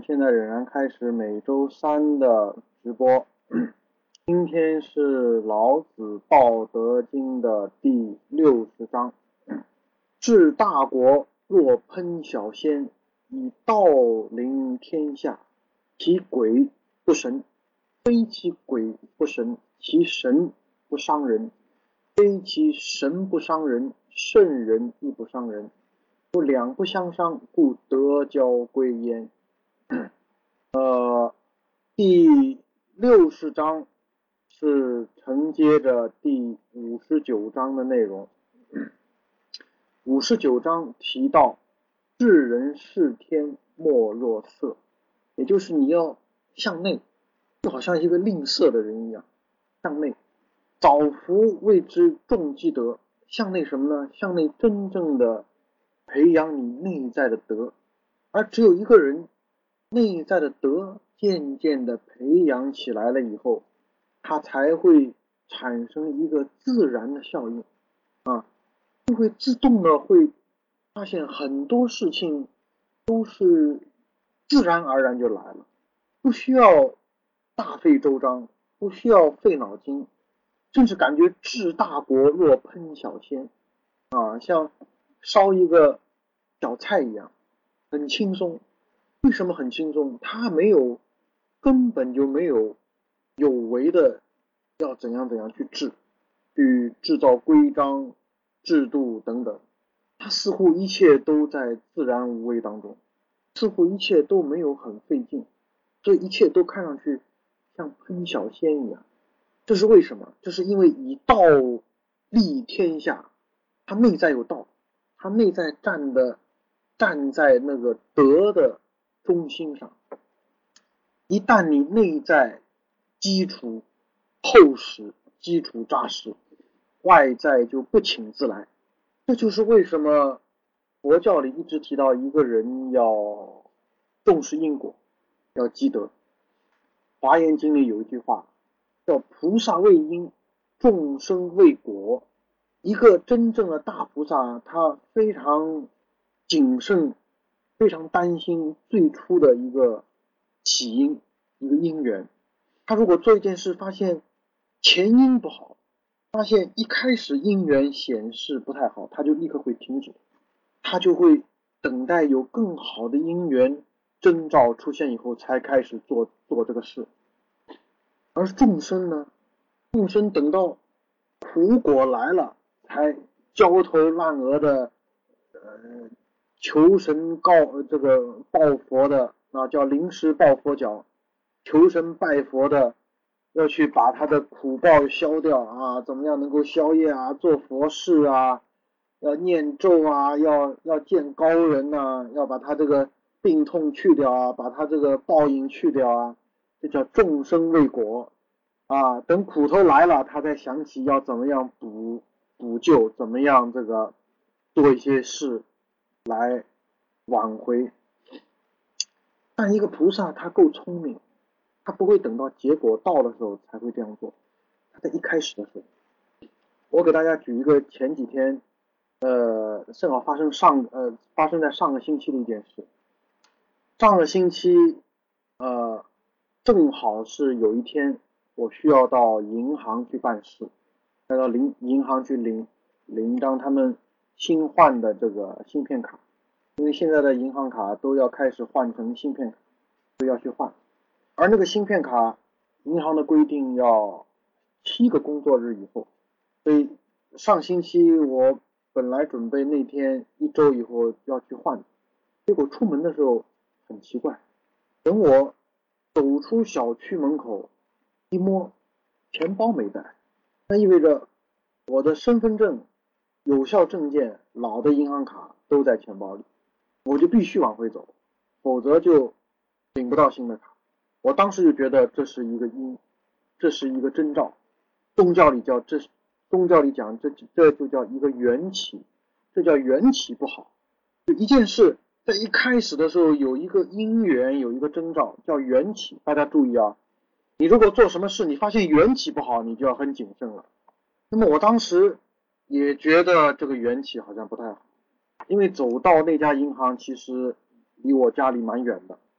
现在仍然开始每周三的直播。今天是老子道德经的第60章。治大国若烹小鲜，以道临天下。其鬼不神，非其鬼不神，其神不伤人，非其神不伤人，圣人亦不伤人。故两不相伤，故德交归焉。第60章是承接着第59章的内容。59章提到治人事天，莫若色，也就是你要向内，就好像一个吝啬的人一样，向内。早服谓之重积德，向内什么呢？向内真正的培养你内在的德，而只有一个人内在的德渐渐的培养起来了以后，它才会产生一个自然的效应就会自动的会发现很多事情都是自然而然就来了，不需要大费周章，不需要费脑筋，甚至感觉治大国若烹小鲜像烧一个小菜一样，很轻松。为什么很轻松？它根本就没有有为的要怎样去去制造规章制度等等，它似乎一切都在自然无为当中，似乎一切都没有很费劲，这一切都看上去像烹小鲜一样。这是为什么？这是因为以道立天下，它内在有道，它内在站在那个德的中心上。一旦你内在基础厚实，基础扎实，外在就不请自来。这就是为什么佛教里一直提到一个人要重视因果，要积德。华严经里有一句话叫菩萨为因，众生为果。一个真正的大菩萨，他非常谨慎，非常担心最初的一个起因，一个因缘。他如果做一件事发现前因不好，发现一开始因缘显示不太好，他就立刻会停止，他就会等待有更好的因缘征兆出现以后才开始做这个事。而众生呢，众生等到苦果来了才焦头烂额的求神抱佛的叫临时抱佛脚，求神拜佛的要去把他的苦报消掉怎么样能够消业做佛事要念咒要见高人要把他这个病痛去掉把他这个报应去掉这叫众生为果等苦头来了，他才想起要怎么样补救，怎么样做一些事来挽回。但一个菩萨他够聪明，他不会等到结果到的时候才会这样做，他在一开始的时候。我给大家举一个前几天正好发生在上个星期的一件事。上个星期正好是有一天我需要到银行去办事，要到银行去领一张他们新换的这个芯片卡，因为现在的银行卡都要开始换成芯片卡，都要去换。而那个芯片卡银行的规定要7个工作日以后，所以上星期我本来准备那天1周以后要去换，结果出门的时候很奇怪，等我走出小区门口一摸，钱包没带，那意味着我的身份证、有效证件、老的银行卡都在钱包里，我就必须往回走，否则就领不到新的卡。我当时就觉得这是一个因，这是一个征兆。宗教里讲这就叫一个缘起，这叫缘起不好。就一件事在一开始的时候有一个因缘，有一个征兆叫缘起。大家注意你如果做什么事你发现缘起不好，你就要很谨慎了。那么我当时也觉得这个缘起好像不太好，因为走到那家银行其实离我家里蛮远的，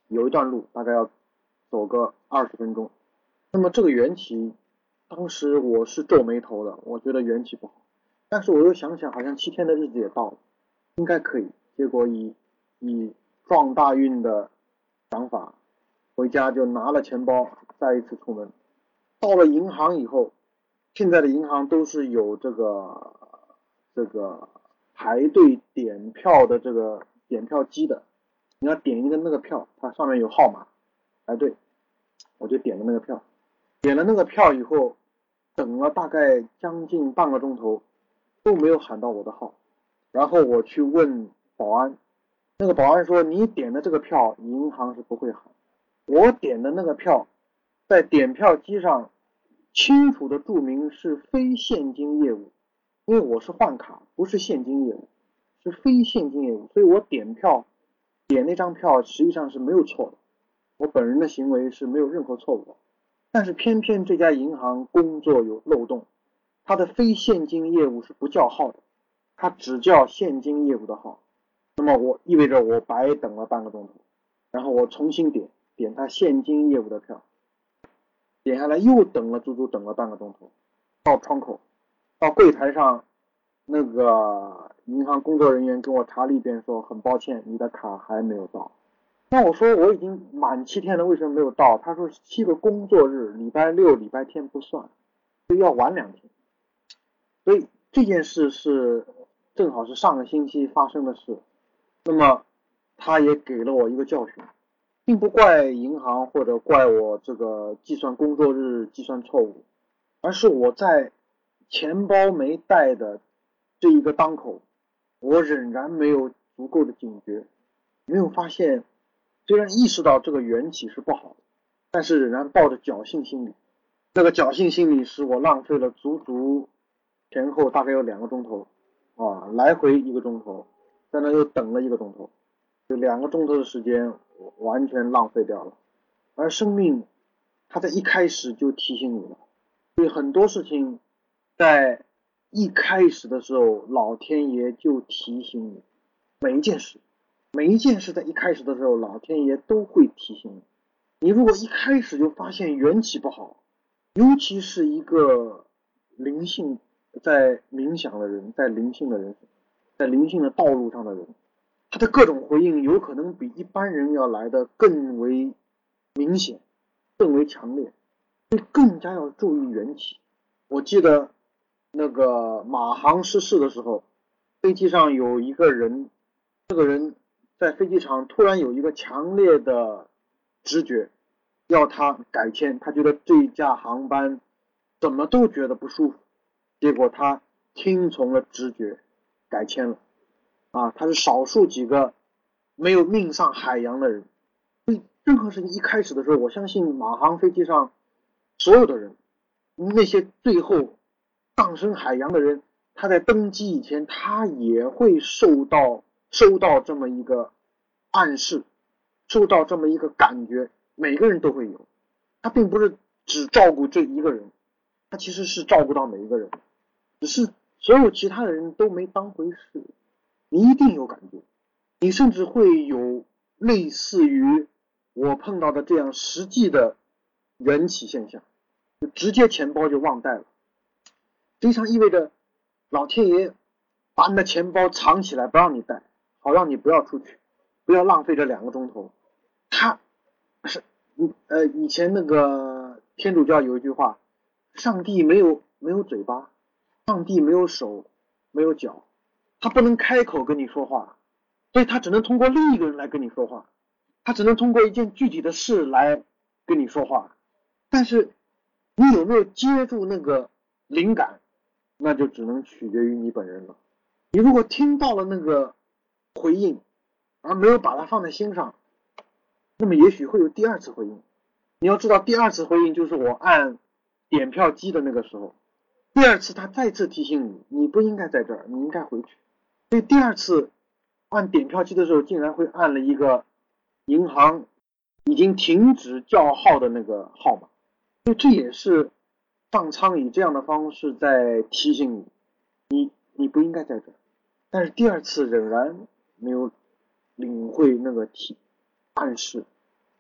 有一段路，大概要走个20分钟。那么这个缘起，当时我是皱眉头的，我觉得缘起不好，但是我又想想，好像7天的日子也到了，应该可以。结果以撞大运的想法，回家就拿了钱包，再一次出门。到了银行以后，现在的银行都是有这个排队点票的这个点票机的，你要点一个那个票，它上面有号码，排队。我就点了那个票，点了那个票以后，等了大概将近半个钟头，都没有喊到我的号。然后我去问保安，那个保安说你点的这个票银行是不会喊，我点的那个票在点票机上清楚的注明是非现金业务，因为我是换卡，不是现金业务，是非现金业务，所以我点票点那张票实际上是没有错的，我本人的行为是没有任何错误的。但是偏偏这家银行工作有漏洞，它的非现金业务是不叫号的，它只叫现金业务的号。那么意味着我白等了半个钟头，然后我重新点它现金业务的票，点下来又等了足足等了半个钟头，到窗口，到柜台上，那个银行工作人员跟我查了一遍，说很抱歉，你的卡还没有到。那我说我已经满7天了，为什么没有到？他说7个工作日，礼拜六、礼拜天不算，所以要晚2天。所以这件事是正好是上个星期发生的事，那么他也给了我一个教训，并不怪银行或者怪我这个计算工作日计算错误，而是我在钱包没带的这一个当口，我仍然没有足够的警觉，没有发现，虽然意识到这个缘起是不好的，但是仍然抱着侥幸心理。这个侥幸心理使我浪费了足足前后大概有2个钟头来回1个钟头，在那又等了1个钟头，就2个钟头的时间完全浪费掉了。而生命它在一开始就提醒你了，所以很多事情在一开始的时候老天爷就提醒你，每一件事在一开始的时候老天爷都会提醒你。你如果一开始就发现缘起不好，尤其是一个灵性在冥想的人，在灵性的道路上的人，他的各种回应有可能比一般人要来的更为明显，更为强烈，所以更加要注意缘起。我记得那个马航失事的时候，飞机上有一个人，这个人在飞机场突然有一个强烈的直觉，要他改签，他觉得这一架航班怎么都觉得不舒服，结果他听从了直觉，改签了。他是少数几个没有命丧海洋的人。所以任何事情一开始的时候，我相信马航飞机上所有的人，那些最后葬身海洋的人，他在登机以前，他也会收到这么一个暗示，收到这么一个感觉，每个人都会有。他并不是只照顾这一个人，他其实是照顾到每一个人，只是所有其他的人都没当回事。你一定有感觉，你甚至会有类似于我碰到的这样实际的缘起现象，就直接钱包就忘带了。实际上意味着老天爷把你的钱包藏起来不让你带，好让你不要出去，不要浪费这2个钟头。他是以前那个天主教有一句话，上帝没有嘴巴，上帝没有手没有脚，他不能开口跟你说话，所以他只能通过另一个人来跟你说话，他只能通过一件具体的事来跟你说话。但是你有没有接住那个灵感，那就只能取决于你本人了。你如果听到了那个回应而没有把它放在心上，那么也许会有第2次回应。你要知道，第2次回应就是我按点票机的那个时候，第2次他再次提醒你，你不应该在这儿，你应该回去。所以第2次按点票机的时候，竟然会按了一个银行已经停止叫号的那个号码。所以这也是上苍以这样的方式在提醒你不应该在这儿。但是第2次仍然没有领会那个暗示，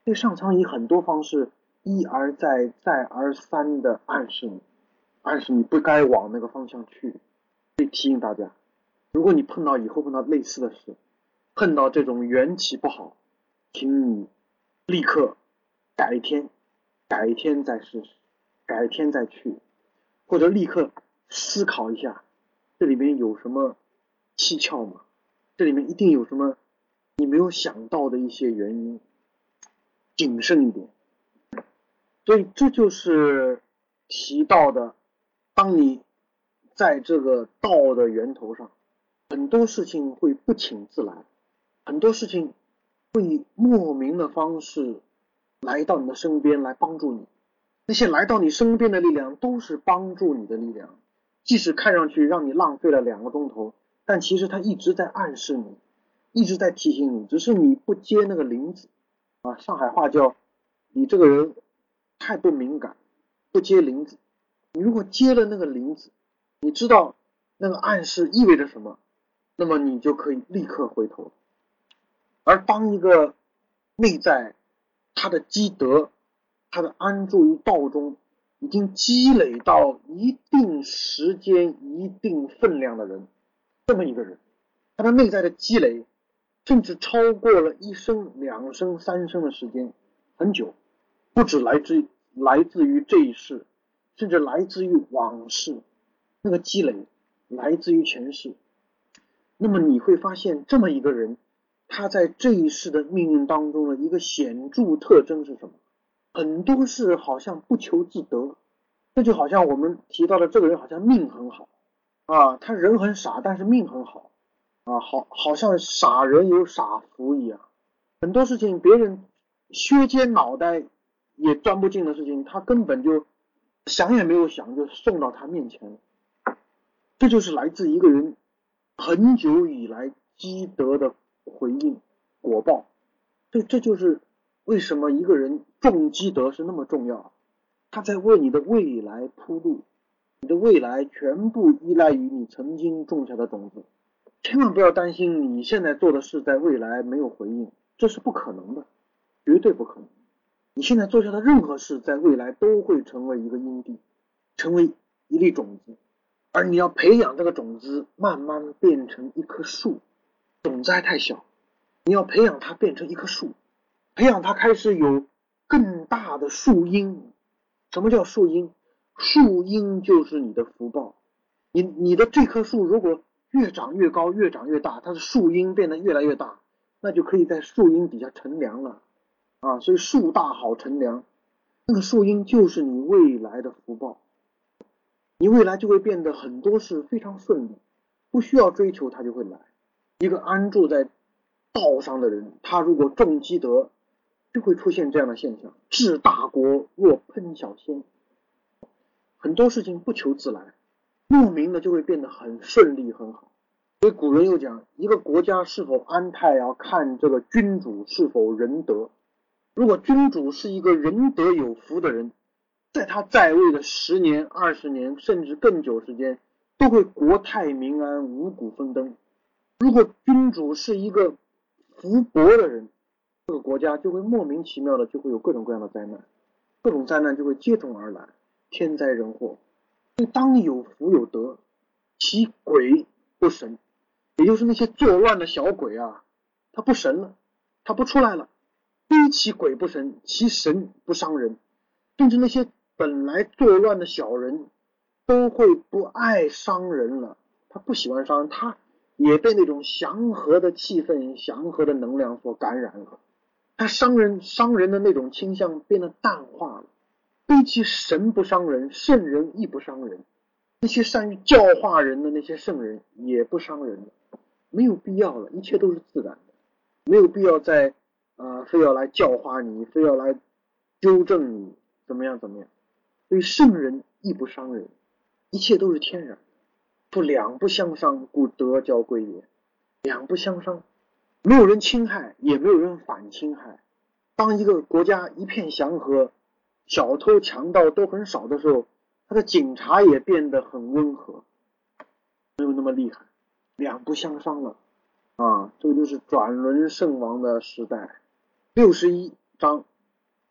这上苍以很多方式一而再再而三的暗示你不该往那个方向去。所以提醒大家，如果你以后碰到类似的事，碰到这种缘起不好，请你立刻改天再试试，改天再去，或者立刻思考一下，这里面有什么蹊跷吗？这里面一定有什么你没有想到的一些原因，谨慎一点。所以这就是提到的，当你在这个道的源头上，很多事情会不请自来，很多事情会以莫名的方式来到你的身边来帮助你。那些来到你身边的力量都是帮助你的力量，即使看上去让你浪费了2个钟头，但其实它一直在暗示你，一直在提醒你，只是你不接那个铃子啊。上海话叫你这个人太不敏感，不接铃子。你如果接了那个铃子，你知道那个暗示意味着什么，那么你就可以立刻回头。而当一个内在他的积德，他的安住于道中已经积累到一定时间一定分量的人，这么一个人，他的内在的积累甚至超过了1生、2生、3生的时间，很久，不止来自于这一世，甚至来自于往事，那个积累来自于前世。那么你会发现，这么一个人，他在这一世的命运当中的一个显著特征是什么？很多事好像不求自得，这就好像我们提到的这个人好像命很好啊，他人很傻，但是命很好啊，好像傻人有傻福一样。很多事情别人削尖脑袋也钻不进的事情，他根本就想也没有想就送到他面前。这就是来自一个人很久以来积德的回应果报。这就是为什么一个人种积德是那么重要，他在为你的未来铺路，你的未来全部依赖于你曾经种下的种子。千万不要担心你现在做的事在未来没有回应，这是不可能的，绝对不可能。你现在做下的任何事在未来都会成为一个因地，成为一粒种子，而你要培养这个种子慢慢变成一棵树。种子还太小，你要培养它变成一棵树，培养它开始有更大的树荫。什么叫树荫？树荫就是你的福报。你的这棵树如果越长越高，越长越大，它的树荫变得越来越大，那就可以在树荫底下乘凉了啊！所以树大好乘凉，那个树荫就是你未来的福报。你未来就会变得很多事非常顺利，不需要追求它就会来。一个安住在道上的人，他如果种积德，就会出现这样的现象：治大国若烹小鲜。很多事情不求自来，莫名的就会变得很顺利很好。所以古人又讲，一个国家是否安泰要看这个君主是否仁德。如果君主是一个仁德有福的人，在他在位的10年、20年甚至更久时间，都会国泰民安、五谷丰登。如果君主是一个福薄的人，这个国家就会莫名其妙的就会有各种各样的灾难，各种灾难就会接踵而来，天灾人祸。所以当你有福有德，其鬼不神，也就是那些作乱的小鬼啊，他不神了，他不出来了。非其鬼不神，其神不伤人。甚至那些本来作乱的小人都会不爱伤人了，他不喜欢伤人，他也被那种祥和的气氛、祥和的能量所感染了，他伤人的那种倾向变得淡化了。非其神不伤人，圣人亦不伤人。那些善于教化人的那些圣人也不伤人了，没有必要了，一切都是自然的，没有必要再非要来教化你，非要来纠正你，怎么样。所以圣人亦不伤人，一切都是天然。不两不相伤，故德交归也。两不相伤，没有人侵害，也没有人反侵害。当一个国家一片祥和，小偷强盗都很少的时候，他的警察也变得很温和，没有那么厉害。两不相伤了啊！这个就是转轮圣王的时代。61章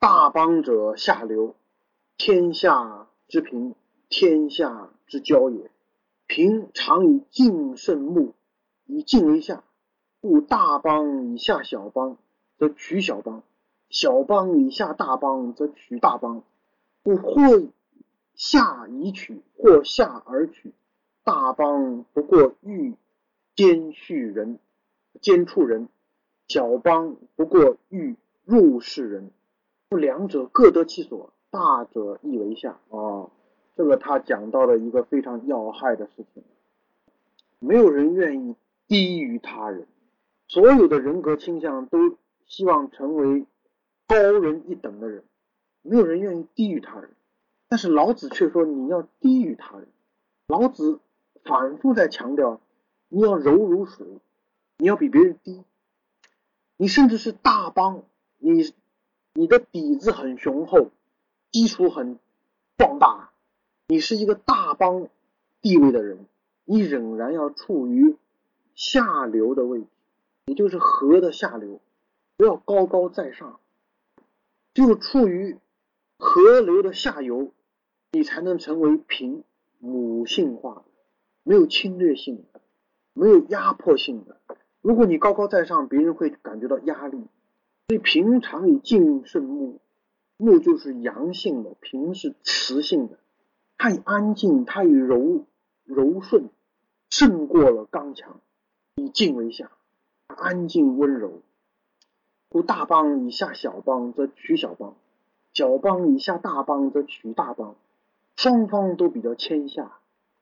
大邦者下流，天下之平，天下之交也。平常以敬胜穆，以敬为下，故大邦以下小邦，则取小邦；小邦以下大邦，则取大邦。故或下以取，或下而取。大邦不过欲兼处人，小邦不过欲入室人。故两者各得其所，大者亦为下。这个他讲到了一个非常要害的事情。没有人愿意低于他人，所有的人格倾向都希望成为高人一等的人，没有人愿意低于他人。但是老子却说你要低于他人。老子反复在强调，你要柔如水，你要比别人低，你甚至是大邦，你的底子很雄厚，基础很壮大，你是一个大邦地位的人，你仍然要处于下流的位置，也就是河的下流，不要高高在上，只有处于河流的下游，你才能成为平，母性化的，没有侵略性的，没有压迫性的。如果你高高在上，别人会感觉到压力。所以平常以静胜穆，穆就是阳性的，平是磁性的，它以安静，它以柔顺胜过了刚强，以静为下，安静温柔。故大邦以下小邦，则取小邦；小邦以下大邦，则取大邦。双方都比较谦下，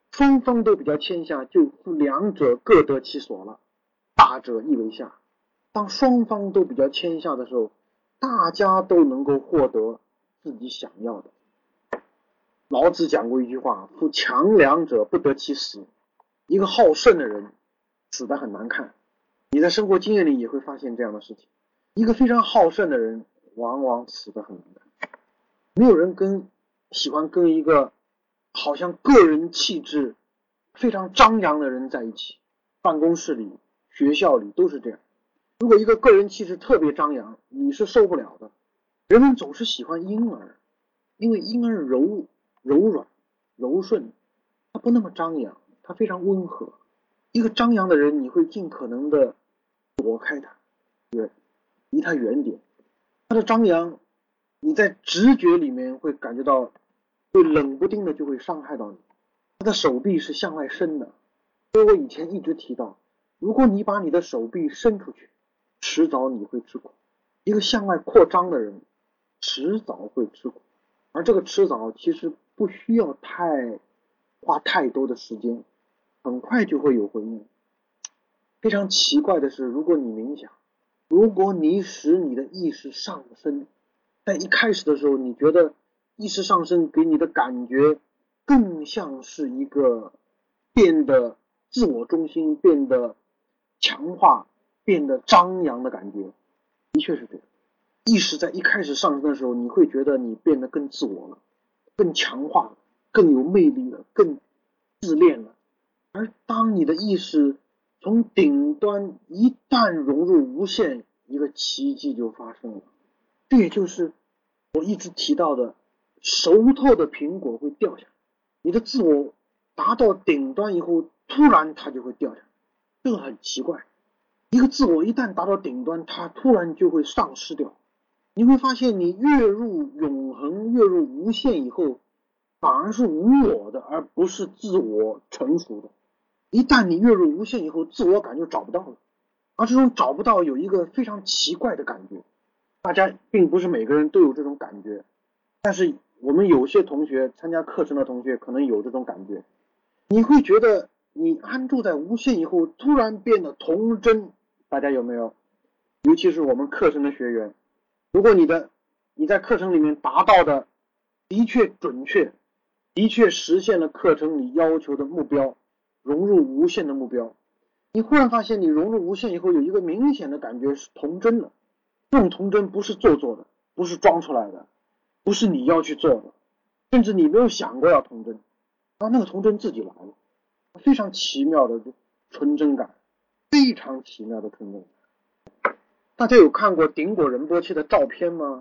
就两者各得其所了，大者亦为下。当双方都比较谦下的时候，大家都能够获得自己想要的。老子讲过一句话，夫强梁者不得其死。一个好胜的人死得很难看，你在生活经验里也会发现这样的事情。一个非常好胜的人往往死得很难看。没有人喜欢跟一个好像个人气质非常张扬的人在一起，办公室里、学校里都是这样。如果一个个人气质特别张扬，你是受不了的。人们总是喜欢婴儿，因为婴儿柔软、柔顺，他不那么张扬，他非常温和。一个张扬的人，你会尽可能的躲开他，离他远点。他的张扬，你在直觉里面会感觉到，会冷不丁的就会伤害到你。他的手臂是向外伸的，所以我以前一直提到，如果你把你的手臂伸出去，迟早你会吃苦。一个向外扩张的人，迟早会吃苦，而这个迟早其实不需要花太多的时间，很快就会有回应。非常奇怪的是，如果你冥想，如果你使你的意识上升，在一开始的时候，你觉得意识上升给你的感觉更像是一个变得自我中心、变得强化、变得张扬的感觉，的确是这样。意识在一开始上升的时候，你会觉得你变得更自我了，更强化了，更有魅力了，更自恋了。而当你的意识从顶端一旦融入无限，一个奇迹就发生了。这也就是我一直提到的，熟透的苹果会掉下来。你的自我达到顶端以后，突然它就会掉下来，这个很奇怪。一个自我一旦达到顶端，它突然就会丧失掉。你会发现，你跃入永恒、跃入无限以后，反而是无我的，而不是自我成熟的。一旦你跃入无限以后，自我感就找不到了，而这种找不到有一个非常奇怪的感觉。大家并不是每个人都有这种感觉，但是我们有些同学参加课程的同学可能有这种感觉。你会觉得你安住在无限以后，突然变得童真，大家有没有？尤其是我们课程的学员，如果你在课程里面达到的的确准确，的确实现了课程里要求的目标，融入无限的目标，你忽然发现你融入无限以后，有一个明显的感觉是童真了。这种童真不是做作的，不是装出来的，不是你要去做的，甚至你没有想过要童真，那个童真自己来了，非常奇妙的纯真感，非常奇妙的纯真感。大家有看过顶果仁波切的照片吗？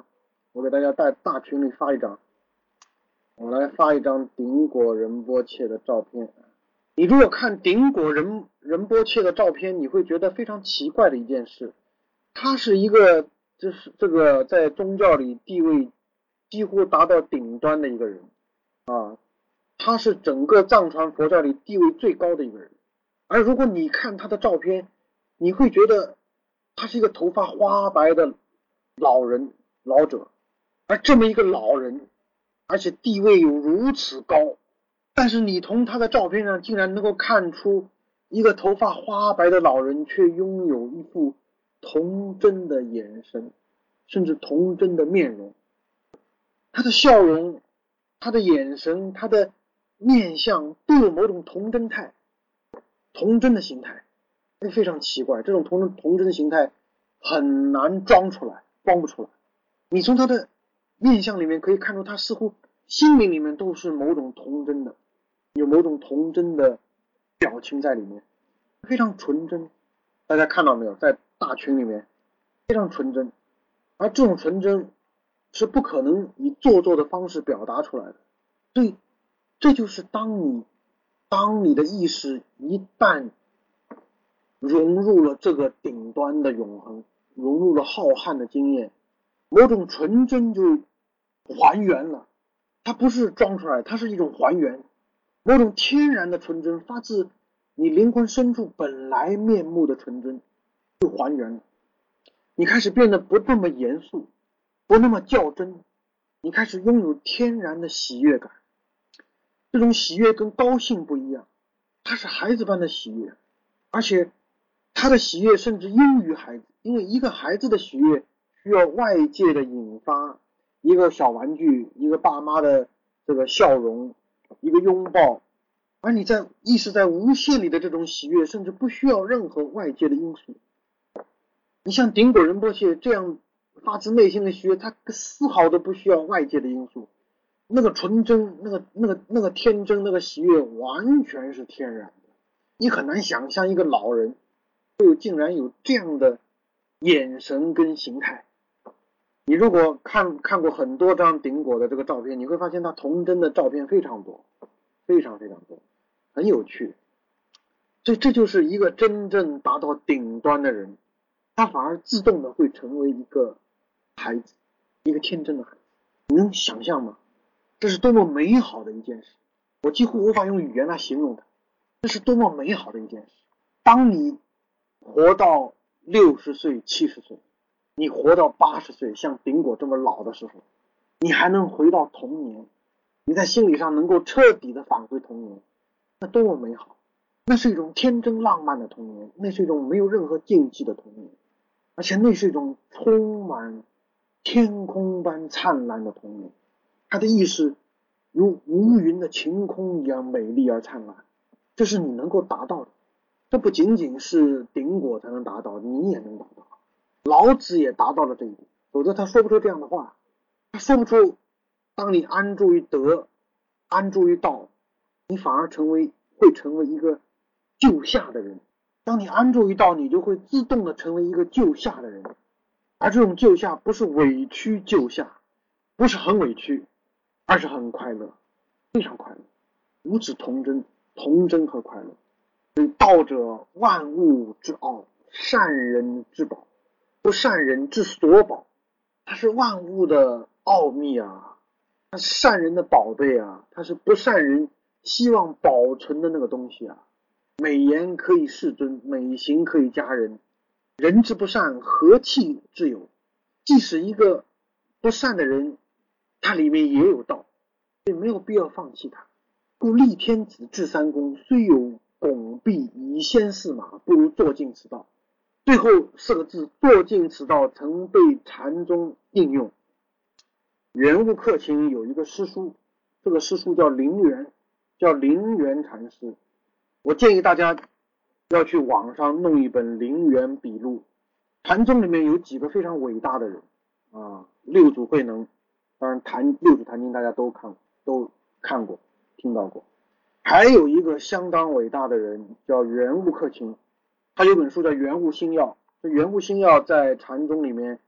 我给大家在大群里发一张，我来发一张顶果仁波切的照片。你如果看顶果仁波切的照片，你会觉得非常奇怪的一件事，他是一个就是这个在宗教里地位几乎达到顶端的一个人啊，他是整个藏传佛教里地位最高的一个人。而如果你看他的照片，你会觉得他是一个头发花白的老者，而这么一个老人，而且地位又如此高，但是你从他的照片上竟然能够看出一个头发花白的老人却拥有一副童真的眼神，甚至童真的面容。他的笑容，他的眼神，他的面相都有某种童真的形态，非常奇怪。这种童真的形态很难装不出来。你从他的面相里面可以看出，他似乎心灵里面都是某种童真的，有某种童真的表情在里面，非常纯真。大家看到没有，在大群里面非常纯真，而这种纯真是不可能以做作的方式表达出来的。所以这就是当你的意识一旦融入了这个顶端的永恒，融入了浩瀚的经验，某种纯真就还原了。它不是装出来，它是一种还原，某种天然的纯真，发自你灵魂深处本来面目的纯真就还原了。你开始变得不那么严肃，不那么较真，你开始拥有天然的喜悦感。这种喜悦跟高兴不一样，它是孩子般的喜悦，而且他的喜悦甚至优于孩子，因为一个孩子的喜悦需要外界的引发，一个小玩具，一个爸妈的这个笑容，一个拥抱，而你在意识在无限里的这种喜悦，甚至不需要任何外界的因素。你像顶果仁波切这样发自内心的喜悦，他丝毫都不需要外界的因素，那个纯真，那个天真，那个喜悦完全是天然的。你很难想象一个老人竟然有这样的眼神跟形态。你如果看过很多张顶果的这个照片，你会发现他童真的照片非常多，非常非常多，很有趣。所以这就是一个真正达到顶端的人，他反而自动的会成为一个孩子，一个天真的孩子。你能想象吗？这是多么美好的一件事，我几乎无法用语言来形容它。这是多么美好的一件事。当你活到60岁、70岁，你活到80岁，像顶果这么老的时候，你还能回到童年，你在心理上能够彻底的返回童年，那多么美好。那是一种天真浪漫的童年，那是一种没有任何禁忌的童年，而且那是一种充满天空般灿烂的童年。他的意识如无云的晴空一样美丽而灿烂，这是你能够达到的。这不仅仅是顶果才能达到，你也能达到。老子也达到了这一点，否则他说不出这样的话。他说不出当你安住于德，安住于道，你反而会成为一个救下的人。当你安住于道，你就会自动的成为一个救下的人。而这种救下不是委屈救下，不是很委屈，而是很快乐，非常快乐，如此童真和快乐。所以道者万物之奥，善人之宝，不善人之所宝。它是万物的奥秘啊，它是善人的宝贝啊，它是不善人希望保存的那个东西啊。美言可以世尊，美行可以佳人，人之不善，何气之有？即使一个不善的人，他里面也有道，所以没有必要放弃他。故立天子制三公，虽有拱璧以先驷马，不如坐尽此道。最后4个字坐尽此道曾被禅宗应用。圆悟克勤有一个诗书，这个诗书叫灵源禅师。我建议大家要去网上弄一本灵源笔录。禅宗里面有几个非常伟大的人啊，六祖慧能，当然六祖坛经大家都看过听到过。还有一个相当伟大的人叫圆悟克勤，他有本书叫圆悟心要。这圆悟心要在禅宗里面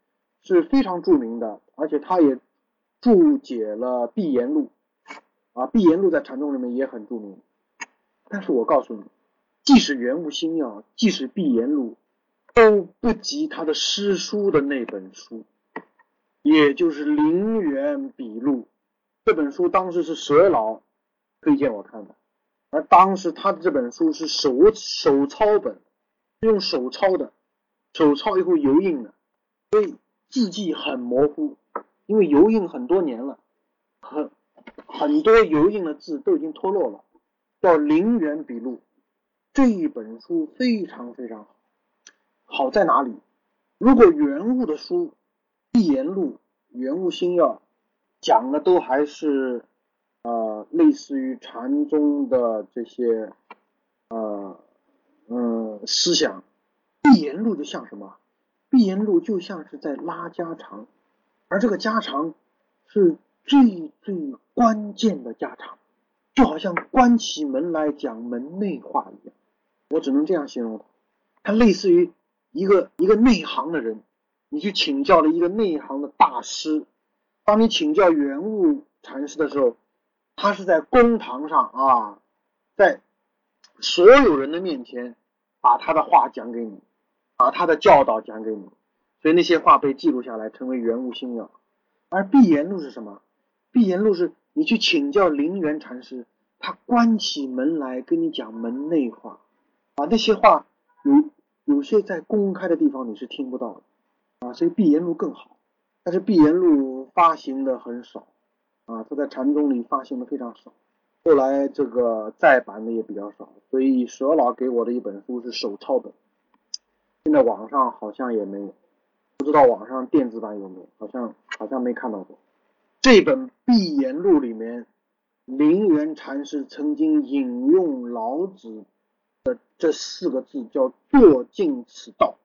是非常著名的，而且他也注解了《碧岩录》啊，《碧岩录》在禅宗里面也很著名。但是我告诉你，即使圆悟心要，即使《碧岩录》，都不及他的师叔的那本书，也就是《灵源笔录》。这本书当时是佘老推荐我看的，而当时他的这本书是手抄本，用手抄的，手抄以后油印的，所以字迹很模糊，因为油印很多年了，很多油印的字都已经脱落了，叫《灵源笔录》。这一本书非常非常好，好在哪里？如果圆悟的书《碧岩录》《圆悟心要》讲的都还是类似于禅宗的这些思想，碧岩录就像什么？碧岩录就像是在拉家常，而这个家常是最最关键的家常，就好像关起门来讲门内话一样，我只能这样形容它。它类似于一个内行的人，你去请教了一个内行的大师。当你请教圆悟禅师的时候，他是在公堂上啊，在所有人的面前把他的话讲给你，把他的教导讲给你，所以那些话被记录下来，成为圆悟心要。而碧岩录是什么？碧岩录是你去请教灵源禅师，他关起门来跟你讲门内话啊，那些话有些在公开的地方你是听不到的啊，所以碧岩录更好。但是碧岩录发行的很少啊，它在禅宗里发行的非常少，后来这个再版的也比较少，所以佘老给我的一本书是手抄本，现在网上好像也没有，不知道网上电子版有没有，好像没看到过。这本碧岩录里面，灵源禅师曾经引用老子的这4个字，叫坐尽此道。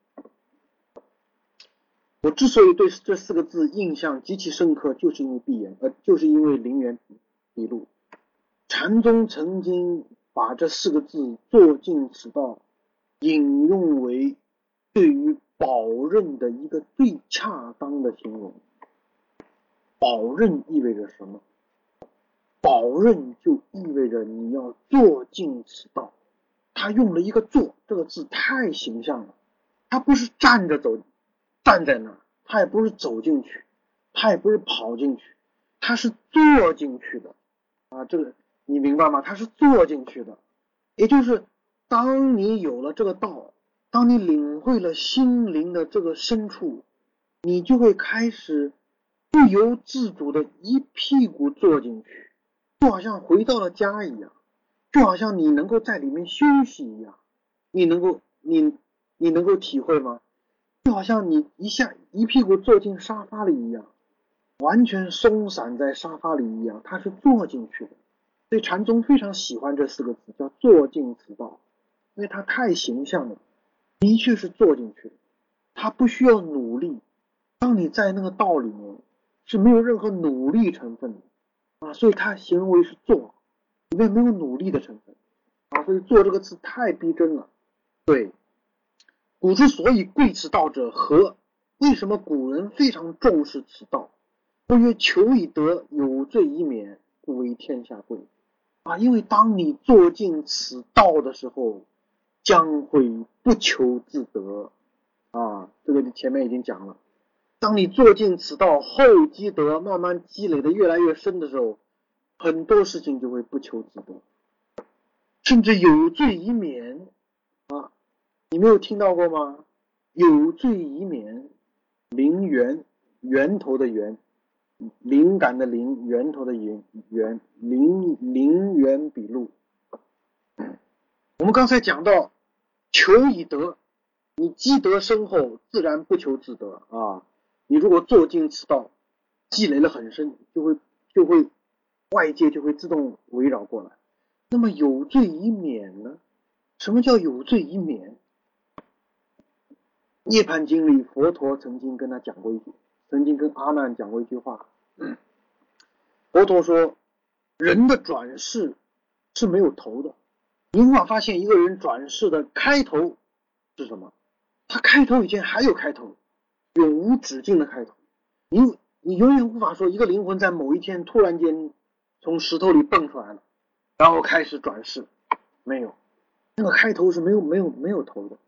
我之所以对这4个字印象极其深刻，就是因为碧岩，就是因为灵源笔录。禅宗曾经把这4个字坐尽此道引用为对于宝刃的一个最恰当的形容。宝刃意味着什么？宝刃就意味着你要坐尽此道。他用了一个坐这个字太形象了，他不是站着走，站在那儿，他也不是走进去，他也不是跑进去，他是坐进去的啊！这个你明白吗？他是坐进去的，也就是当你有了这个道，当你领会了心灵的这个深处，你就会开始不由自主的一屁股坐进去，就好像回到了家一样，就好像你能够在里面休息一样，你能够体会吗？就好像你一屁股坐进沙发里一样，完全松散在沙发里一样，它是坐进去的。所以禅宗非常喜欢这4个字，叫坐尽此道，因为它太形象了，的确是坐进去的，它不需要努力。当你在那个道里面是没有任何努力成分的啊，所以它形容为是坐，里面没有努力的成分啊，所以坐这个字太逼真了。对，古之所以贵此道者何？为什么古人非常重视此道？不曰求以得，有罪以免，故为天下贵啊！因为当你坐尽此道的时候，将会不求自得啊！这个前面已经讲了。当你坐尽此道，厚积德，慢慢积累的越来越深的时候，很多事情就会不求自得，甚至有罪以免啊！你没有听到过吗？有罪以免，灵源，源头的源，灵感的灵，源头的源，灵源笔录。我们刚才讲到求以得，你积德深厚，自然不求自得啊。你如果坐尽此道，积累了很深，就会外界就会自动围绕过来。那么有罪以免呢？什么叫有罪以免？涅槃经里佛陀曾经跟阿难讲过一句话，佛陀说人的转世是没有头的，你无法发现一个人转世的开头是什么，他开头以前还有开头， 永无止境的开头。你永远无法说一个灵魂在某一天突然间从石头里蹦出来了，然后开始转世，没有，那个开头是没有头的。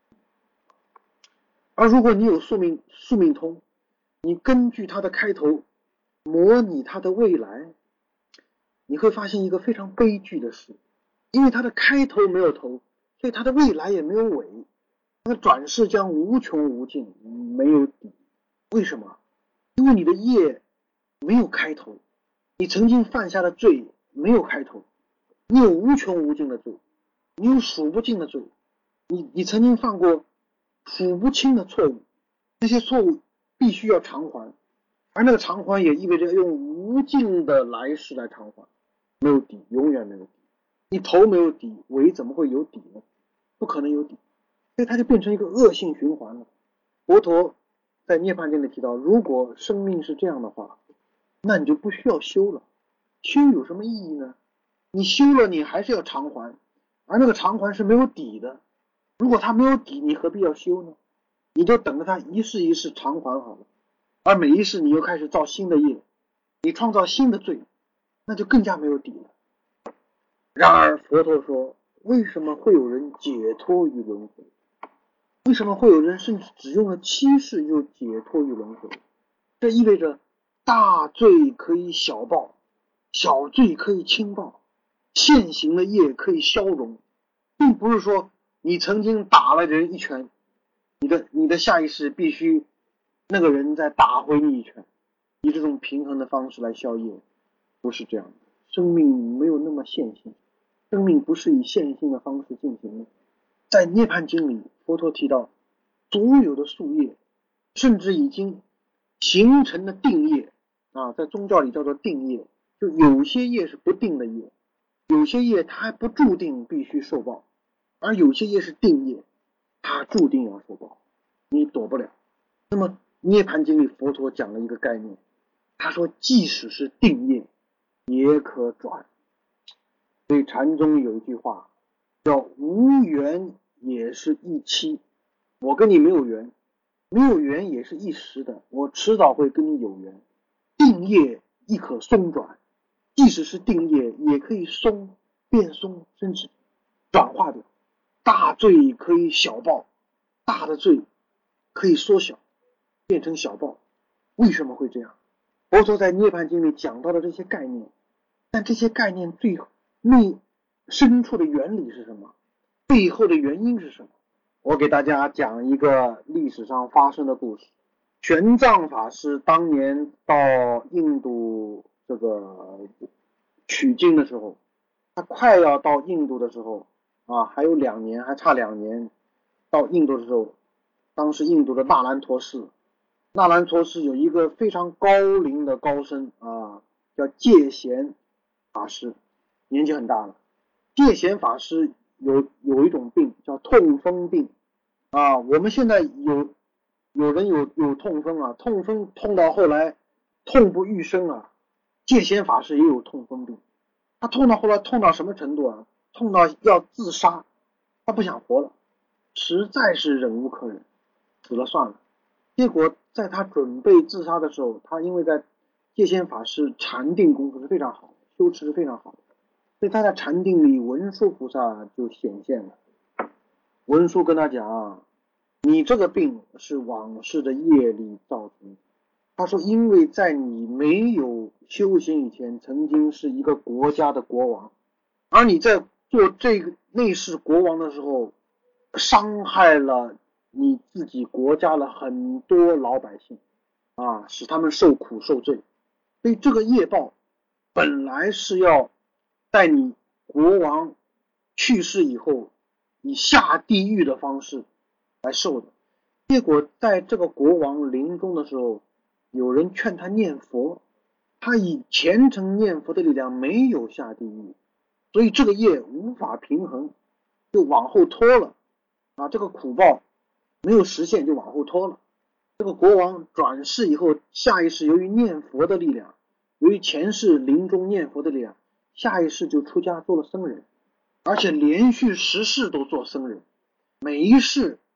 而如果你有宿命通，你根据它的开头模拟它的未来，你会发现一个非常悲剧的事，因为它的开头没有头，所以它的未来也没有尾，它的转世将无穷无尽，没有底。为什么？因为你的业没有开头，你曾经犯下的罪没有开头，你有无穷无尽的罪，你有数不尽的罪，你曾经犯过数不清的错误，这些错误必须要偿还，而那个偿还也意味着用无尽的来世来偿还，没有底，永远没有底。你头没有底，尾怎么会有底呢？不可能有底，所以它就变成一个恶性循环了。佛陀在涅槃经里提到，如果生命是这样的话，那你就不需要修了。修有什么意义呢？你修了，你还是要偿还，而那个偿还是没有底的。如果它没有底，你何必要修呢？你就等着它一世一世偿还好了。而每一世你又开始造新的业，你创造新的罪，那就更加没有底了。然而佛陀说，为什么会有人解脱于轮回？为什么会有人甚至只用了7世就解脱于轮回？这意味着大罪可以小报，小罪可以轻报，现行的业可以消融，并不是说你曾经打了人一拳，你的下一世必须那个人再打回你一拳，以这种平衡的方式来消业，不是这样的。生命没有那么线性，生命不是以线性的方式进行的。在涅槃经里，佛陀提到，所有的宿业，甚至已经形成的定业在宗教里叫做定业，就有些业是不定的业，有些业它还不注定必须受报，而有些业是定业，它注定要受报，你躲不了。那么涅槃经里佛陀讲了一个概念，他说即使是定业也可转。所以禅宗有一句话叫无缘也是一期，我跟你没有缘，没有缘也是一时的，我迟早会跟你有缘。定业亦可松转，即使是定业也可以松，变松，甚至转化掉。大罪可以小报，大的罪可以缩小，变成小报。为什么会这样？佛陀在涅槃经里讲到的这些概念，但这些概念最内深处的原理是什么？背后的原因是什么？我给大家讲一个历史上发生的故事。玄奘法师当年到印度这个取经的时候，他快要到印度的时候还有2年，还差2年到印度的时候，当时印度的那兰陀寺有一个非常高龄的高僧叫戒贤法师，年纪很大了。戒贤法师有一种病叫痛风病我们现在有人有痛风痛风痛到后来痛不欲生戒贤法师也有痛风病，他痛到后来痛到什么程度痛到要自杀，他不想活了，实在是忍无可忍，死了算了。结果在他准备自杀的时候，他因为在戒贤法师禅定功夫是非常好的，修持是非常好的，所以他在禅定里文殊菩萨就显现了。文殊跟他讲，你这个病是往世的业力造成的。他说因为在你没有修行以前曾经是一个国家的国王，而你在做这个内世国王的时候伤害了你自己国家的很多老百姓使他们受苦受罪，所以这个业报本来是要在你国王去世以后以下地狱的方式来受的。结果在这个国王临终的时候，有人劝他念佛，他以虔诚念佛的力量没有下地狱，所以这个业无法平衡，就往后拖了这个苦报没有实现，就往后拖了。这个国王转世以后，下一世由于念佛的力量，由于前世临终念佛的力量，下一世就出家做了僧人，而且连续10世都做僧人，每一世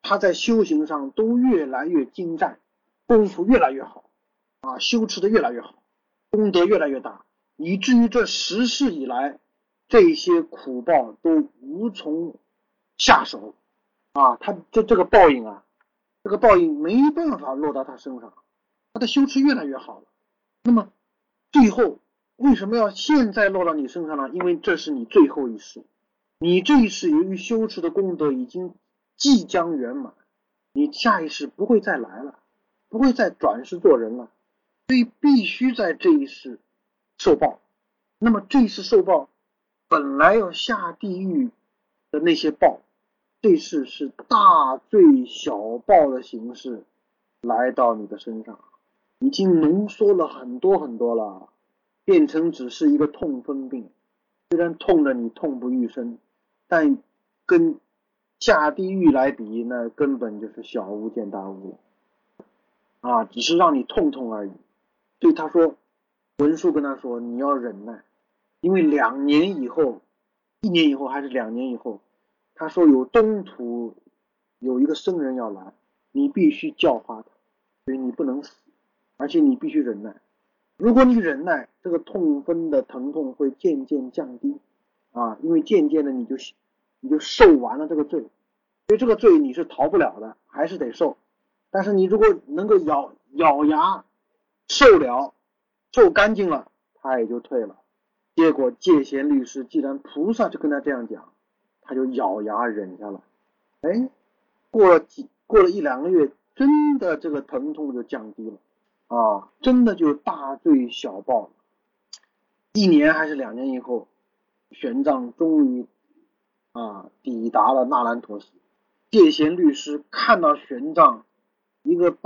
他在修行上都越来越精湛，功夫越来越好啊，修持的越来越好，功德越来越大，以至于这10世以来，这些苦报都无从下手啊，他这个报应啊，这个报应没办法落到他身上，他的修持越来越好了。那么最后为什么要现在落到你身上呢？因为这是你最后一世，你这一世由于修持的功德已经即将圆满，你下一世不会再来了，不会再转世做人了，所以必须在这一世受报。那么这一世受报，本来要下地狱的那些报，这世是大罪小报的形式来到你的身上，已经浓缩了很多很多了，变成只是一个痛风病。虽然痛得你痛不欲生，但跟下地狱来比，那根本就是小巫见大巫啊，只是让你痛痛而已。所以他说，文殊跟他说，你要忍耐，因为2年以后，1年以后还是2年以后，他说有东土有一个僧人要来，你必须教化他，所以你不能死，而且你必须忍耐。如果你忍耐，这个痛风的疼痛会渐渐降低啊，因为渐渐的你就受完了这个罪，所以这个罪你是逃不了的，还是得受。但是你如果能够咬牙受了，受干净了，他也就退了。结果戒贤律师既然菩萨就跟他这样讲，他就咬牙忍下来。过了1-2个月，真的这个疼痛就降低了啊，真的就大罪小报了。1年还是2年以后，玄奘终于抵达了那兰陀寺。戒贤律师看到玄奘一个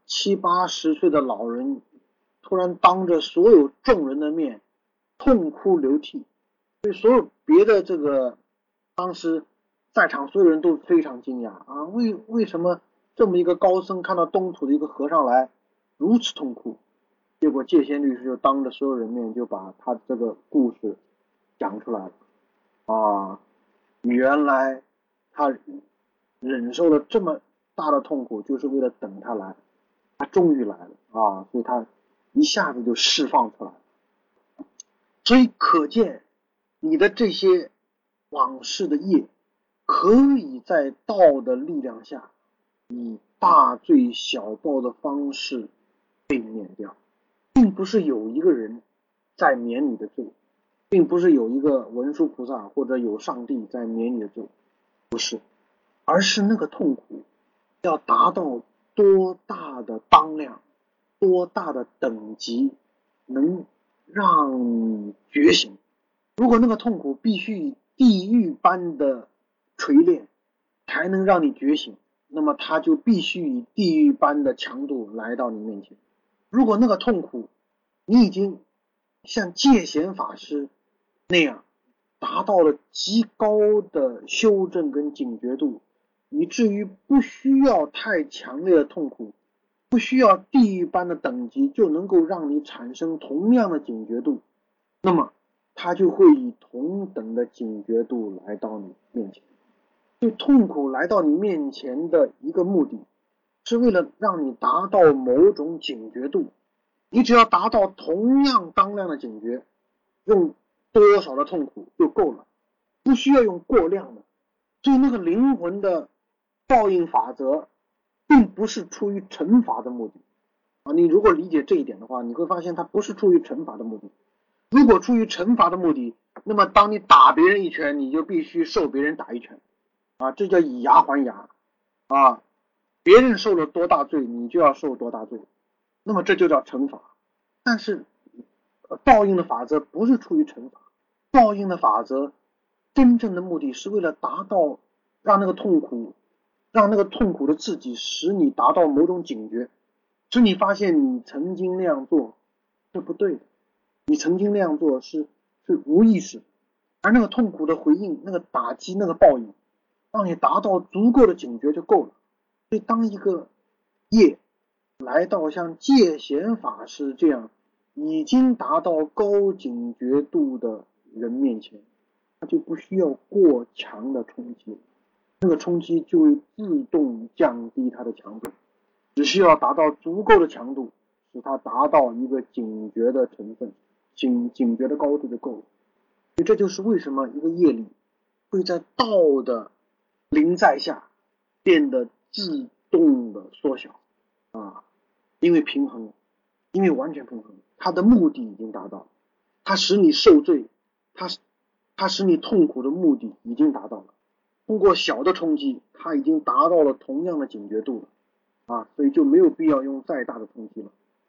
70-80岁的老人，突然当着所有众人的面痛哭流涕，所以所有别的当时在场所有人都非常惊讶啊，为什么这么一个高僧看到东土的一个和尚来如此痛哭？结果戒贤律师就当着所有人面就把他这个故事讲出来了啊，原来他忍受了这么大的痛苦，就是为了等他来，他终于来了啊，所以他一下子就释放出来了。所以可见你的这些往事的业，可以在道的力量下，以大罪小报的方式被免掉，并不是有一个人在免你的罪，并不是有一个文殊菩萨或者有上帝在免你的罪，不是，而是那个痛苦要达到多大的当量，多大的等级，能让你觉醒。如果那个痛苦必须以地狱般的锤炼才能让你觉醒，那么它就必须以地狱般的强度来到你面前。如果那个痛苦你已经像戒贤法师那样达到了极高的修正跟警觉度，以至于不需要太强烈的痛苦，不需要地狱般的等级就能够让你产生同样的警觉度，那么它就会以同等的警觉度来到你面前。所以痛苦来到你面前的一个目的，是为了让你达到某种警觉度。你只要达到同样当量的警觉，用多少的痛苦就够了，不需要用过量的。所以那个灵魂的报应法则并不是出于惩罚的目的啊！你如果理解这一点的话，你会发现它不是出于惩罚的目的。如果出于惩罚的目的，那么当你打别人一拳，你就必须受别人打一拳啊，这叫以牙还牙啊！别人受了多大罪，你就要受多大罪，那么这就叫惩罚。但是报应的法则不是出于惩罚，报应的法则真正的目的是为了达到让那个痛苦的自己使你达到某种警觉，使你发现你曾经那样做是不对的，你曾经那样做是无意识，而那个痛苦的回应，那个打击，那个报应，让你达到足够的警觉就够了。所以当一个业来到像戒贤法师这样已经达到高警觉度的人面前，他就不需要过强的冲击， 那个冲击就会自动降低它的强度，只需要达到足够的强度，使它达到一个警觉的成分，警觉的高度就够了。所以这就是为什么一个业力会在道的临在下变得自动的缩小因为平衡，因为完全平衡，它的目的已经达到，它使你受罪，它使你痛苦的目的已经达到了。通过小的冲击，它已经达到了同样的警觉度了所以就没有必要用再大的冲击了。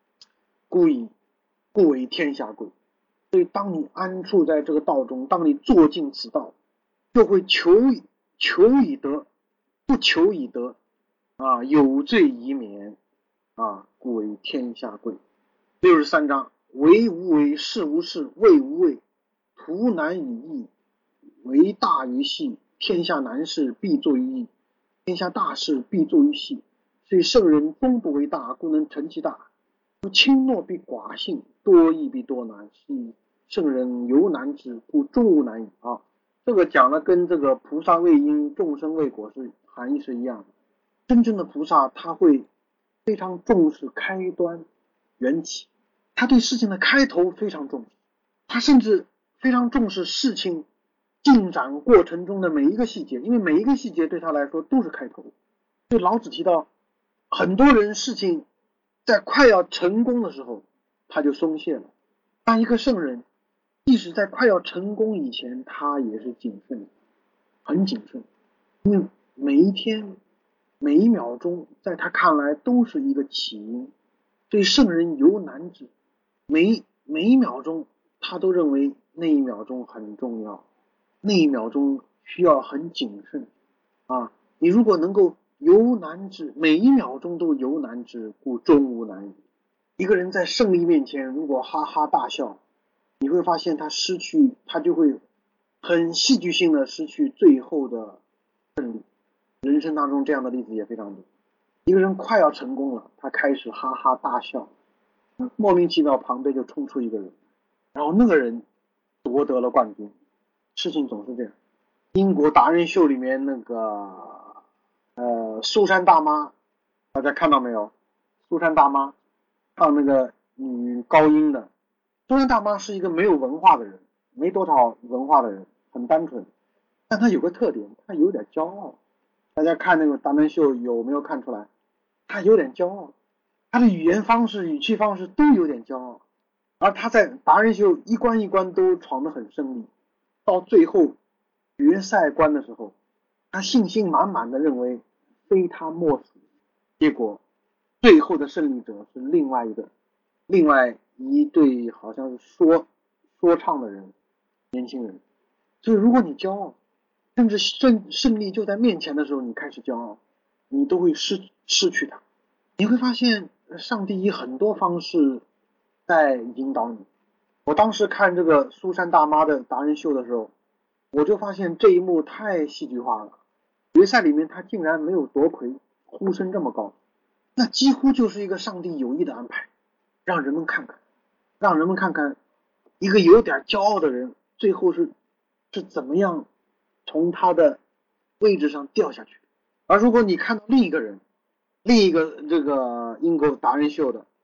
故为天下贵。所以当你安处在这个道中，当你坐尽此道，就会求以得，不求以得有罪以免故为天下贵。63章，为无为，事无事，谓无畏，图难与易，为大于细，天下难事必作于易，天下大事必作于细。所以圣人终不为大，故能成其大。不轻诺必寡信，多易必多难，是圣人犹难之，故终无难矣这个讲的跟这个菩萨为因，众生为果是含义是一样的。真正的菩萨他会非常重视开端缘起，他对事情的开头非常重视，他甚至非常重视事情进展过程中的每一个细节，因为每一个细节对他来说都是开头。所以老子提到，很多人事情在快要成功的时候他就松懈了，但一个圣人即使在快要成功以前，他也是谨慎，很谨慎，因为每一天每一秒钟在他看来都是一个起因，所以圣人犹难之，每一秒钟他都认为那一秒钟很重要，那一秒钟需要很谨慎你如果能够犹难之，每一秒钟都犹难之，故终无难矣。一个人在胜利面前如果哈哈大笑，你会发现他就会很戏剧性的失去最后的胜利。人生当中这样的例子也非常多，一个人快要成功了，他开始哈哈大笑，莫名其妙旁边就冲出一个人，然后那个人夺得了冠军。事情总是这样。英国达人秀里面那个苏珊大妈，大家看到没有？苏珊大妈唱那个女高音的。苏珊大妈是一个没有文化的人，没多少文化的人，很单纯，但她有个特点，她有点骄傲。大家看那个达人秀有没有看出来？她有点骄傲，她的语言方式语气方式都有点骄傲，而她在达人秀一关一关都闯得很胜利，到最后决赛关的时候，她信心满满的认为非她莫属，结果最后的胜利者是另外一对好像是说唱的人，年轻人。所以如果你骄傲，甚至胜利就在面前的时候你开始骄傲，你都会失去它。你会发现上帝以很多方式在引导你。我当时看这个苏珊大妈的达人秀的时候，我就发现这一幕太戏剧化了。决赛里面他竟然没有夺魁，呼声这么高，那几乎就是一个上帝有意的安排，让人们看看一个有点骄傲的人最后是怎么样从他的位置上掉下去。而如果你看到另一个这个英国达人秀的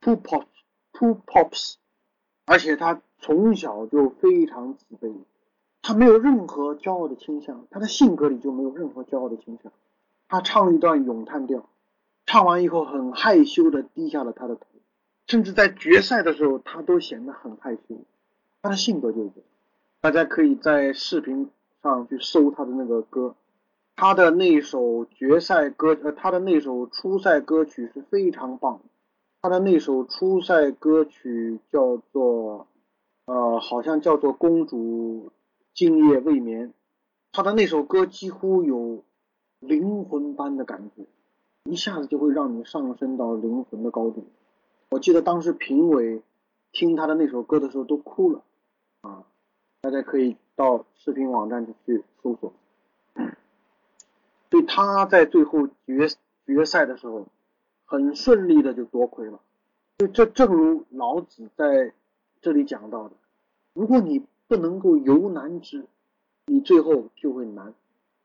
Pops， 而且他从小就非常自卑，他没有任何骄傲的倾向，他的性格里就没有任何骄傲的倾向。他唱了一段咏叹调，唱完以后很害羞的低下了他的头，甚至在决赛的时候他都显得很害羞。他的性格就是这样。大家可以在视频上去搜他的那个歌，他的那首决赛歌他的那首初赛歌曲是非常棒。他的那首初赛歌曲叫做好像叫做公主今夜未眠。他的那首歌几乎有灵魂般的感觉，一下子就会让你上升到灵魂的高度。我记得当时评委听他的那首歌的时候都哭了大家可以到视频网站去搜索。所以他在最后决赛的时候很顺利的就夺魁了。所以这正如老子在这里讲到的，如果你不能够犹难之，你最后就会难。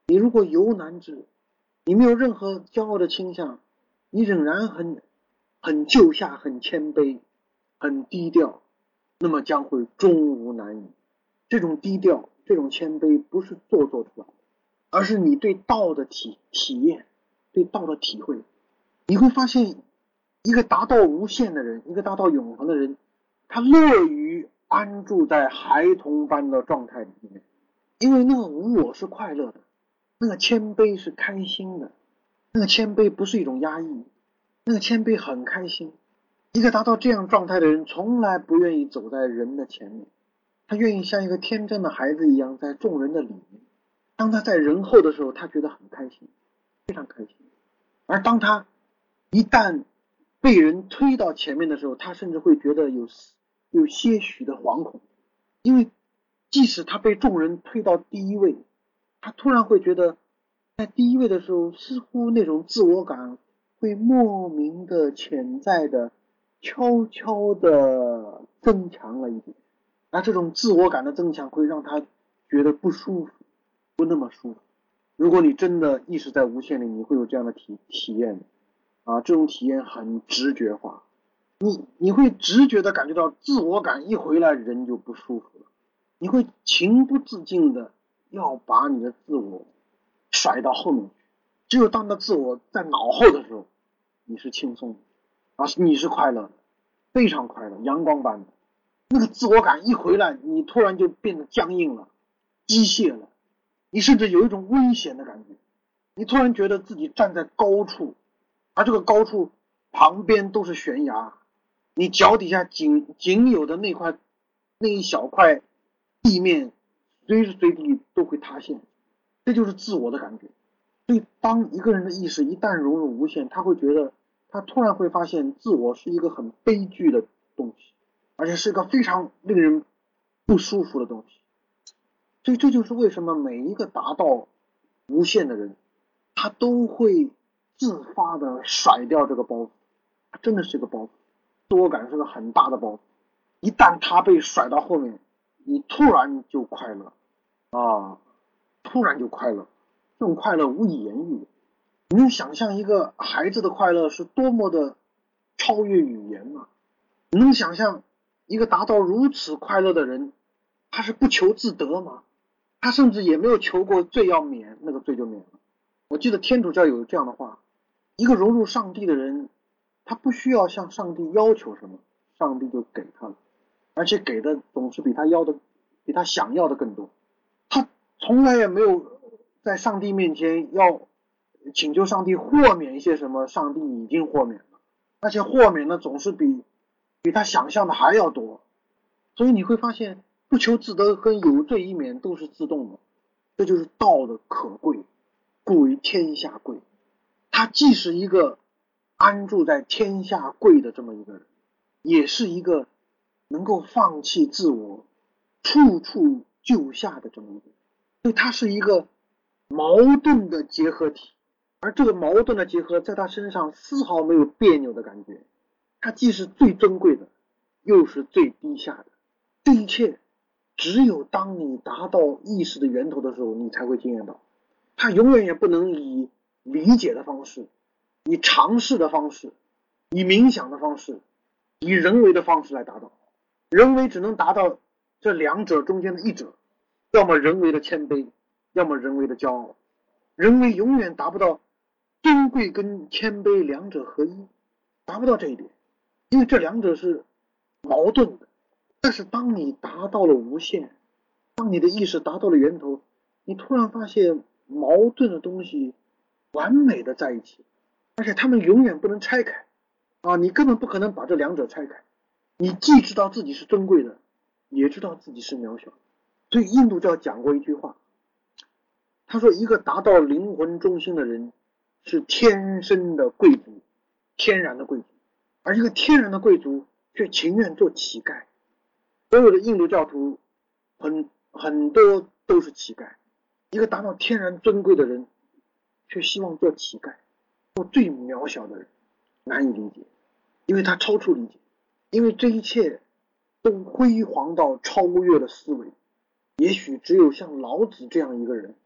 你如果由难之，你没有任何骄傲的倾向，你仍然很就下，很谦卑，很低调，那么将会终无难矣。这种低调，这种谦卑不是做出来的，而是你对道的体验，对道的体会。你会发现，一个达到无限的人，一个达到永恒的人，他乐于安住在孩童般的状态里面，因为那个无我是快乐的，那个谦卑是开心的，那个谦卑不是一种压抑，那个谦卑很开心。一个达到这样状态的人，从来不愿意走在人的前面，他愿意像一个天真的孩子一样，在众人的里面。当他在人后的时候，他觉得很开心，非常开心。而当他一旦被人推到前面的时候，他甚至会觉得有些许的惶恐，因为即使他被众人推到第一位，他突然会觉得在第一位的时候，似乎那种自我感会莫名的潜在的悄悄的增强了一点，而这种自我感的增强会让他觉得不舒服，不那么舒服。如果你真的意识在无限里，你会有这样的体验这种体验很直觉化，你会直觉的感觉到自我感一回来，人就不舒服了，你会情不自禁的要把你的自我甩到后面去。只有当你的自我在脑后的时候，你是轻松的你是快乐的，非常快乐，阳光般的。那个自我感一回来，你突然就变得僵硬了，机械了，你甚至有一种危险的感觉，你突然觉得自己站在高处，而这个高处旁边都是悬崖，你脚底下仅有的那一小块地面随时随地都会塌陷，这就是自我的感觉。所以当一个人的意识一旦融入无限，他会觉得他突然会发现自我是一个很悲剧的东西，而且是一个非常令人不舒服的东西。所以这就是为什么每一个达到无限的人，他都会自发的甩掉这个包袱，他真的是个包袱，自我感是个很大的包袱。一旦他被甩到后面，你突然就快乐突然就快乐，这种快乐无以言喻。你能想象一个孩子的快乐是多么的超越语言吗？你能想象一个达到如此快乐的人，他是不求自得吗？他甚至也没有求过罪要免，那个罪就免了。我记得天主教有这样的话，一个融入上帝的人，他不需要向上帝要求什么，上帝就给他了，而且给的总是比他想要的更多。他从来也没有在上帝面前要请求上帝豁免一些什么，上帝已经豁免了，而且豁免的总是比他想象的还要多。所以你会发现，不求自得跟有罪以免都是自动的，这就是道的可贵，故为天下贵。他既是一个安住在天下贵的这么一个人，也是一个能够放弃自我，处处就下的这么一个人。所以他是一个矛盾的结合体，而这个矛盾的结合在他身上丝毫没有别扭的感觉。他既是最珍贵的，又是最低下的。这一切只有当你达到意识的源头的时候，你才会经验到。他永远也不能以理解的方式，以尝试的方式，以冥想的方式，以人为的方式来达到。人为只能达到这两者中间的一者，要么人为的谦卑，要么人为的骄傲。人为永远达不到尊贵跟谦卑两者合一，达不到这一点，因为这两者是矛盾的。但是当你达到了无限，当你的意识达到了源头，你突然发现矛盾的东西完美的在一起，而且他们永远不能拆开你根本不可能把这两者拆开。你既知道自己是尊贵的，也知道自己是渺小的。所以印度教讲过一句话，他说一个达到灵魂中心的人是天生的贵族，天然的贵族，而一个天然的贵族却情愿做乞丐。所有的印度教徒很多都是乞丐，一个达到天然尊贵的人却希望做乞丐，做最渺小的人，难以理解，因为他超出理解，因为这一切都辉煌到超越了思维。也许只有像老子这样一个人，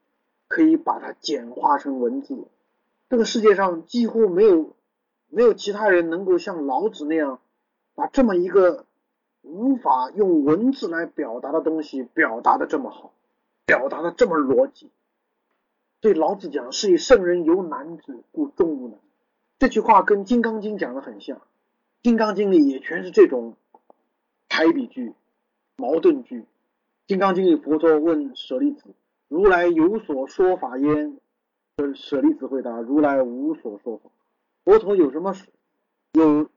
可以把它简化成文字。这个世界上几乎没有其他人能够像老子那样把这么一个无法用文字来表达的东西表达的这么好，表达的这么逻辑。所以老子讲是以圣人犹难之，故众无难。这句话跟《金刚经》讲的很像，《金刚经》里也全是这种排比句、矛盾句。《金刚经》里佛陀问舍利子：如来有所说法焉？舍利子回答：如来无所说法。佛陀有什么有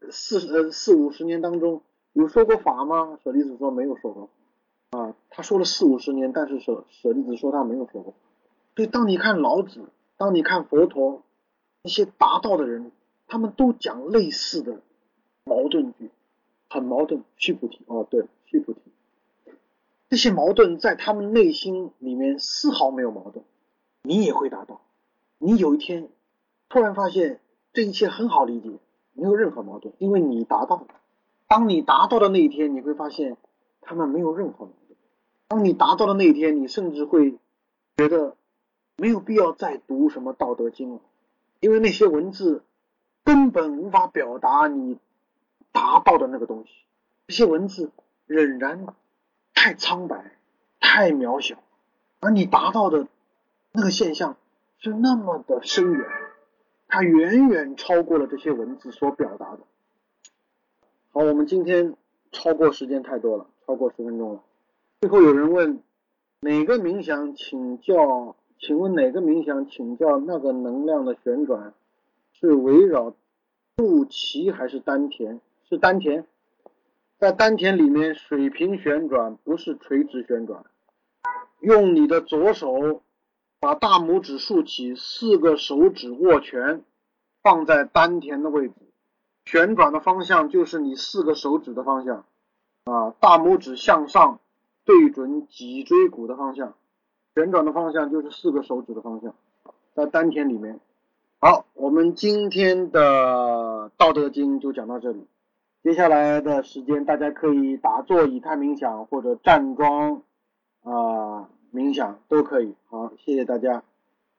40-50年当中有说过法吗？舍利子说没有说过啊，他说了40-50年，但是舍利子说他没有说过。所以当你看老子，当你看佛陀，那些达道的人，他们都讲类似的矛盾句，很矛盾。须菩提，对，须菩提，这些矛盾在他们内心里面丝毫没有矛盾。你也会达到，你有一天突然发现这一切很好理解，没有任何矛盾，因为你达到了。当你达到的那一天，你会发现他们没有任何矛盾。当你达到的那一天，你甚至会觉得没有必要再读什么道德经了，因为那些文字根本无法表达你达到的那个东西。这些文字仍然太苍白，太渺小，而你达到的那个现象是那么的深远，它远远超过了这些文字所表达的。好，我们今天超过时间太多了，超过10分钟了。最后有人问哪个冥想请问哪个冥想请教那个能量的旋转是围绕肚脐还是丹田？是丹田。在丹田里面水平旋转，不是垂直旋转。用你的左手把大拇指竖起，4个手指握拳放在丹田的位置，旋转的方向就是你4个手指的方向大拇指向上对准脊椎骨的方向，旋转的方向就是4个手指的方向，在丹田里面。好，我们今天的道德经就讲到这里，接下来的时间大家可以打坐以太冥想或者站桩冥想都可以。好，谢谢大家。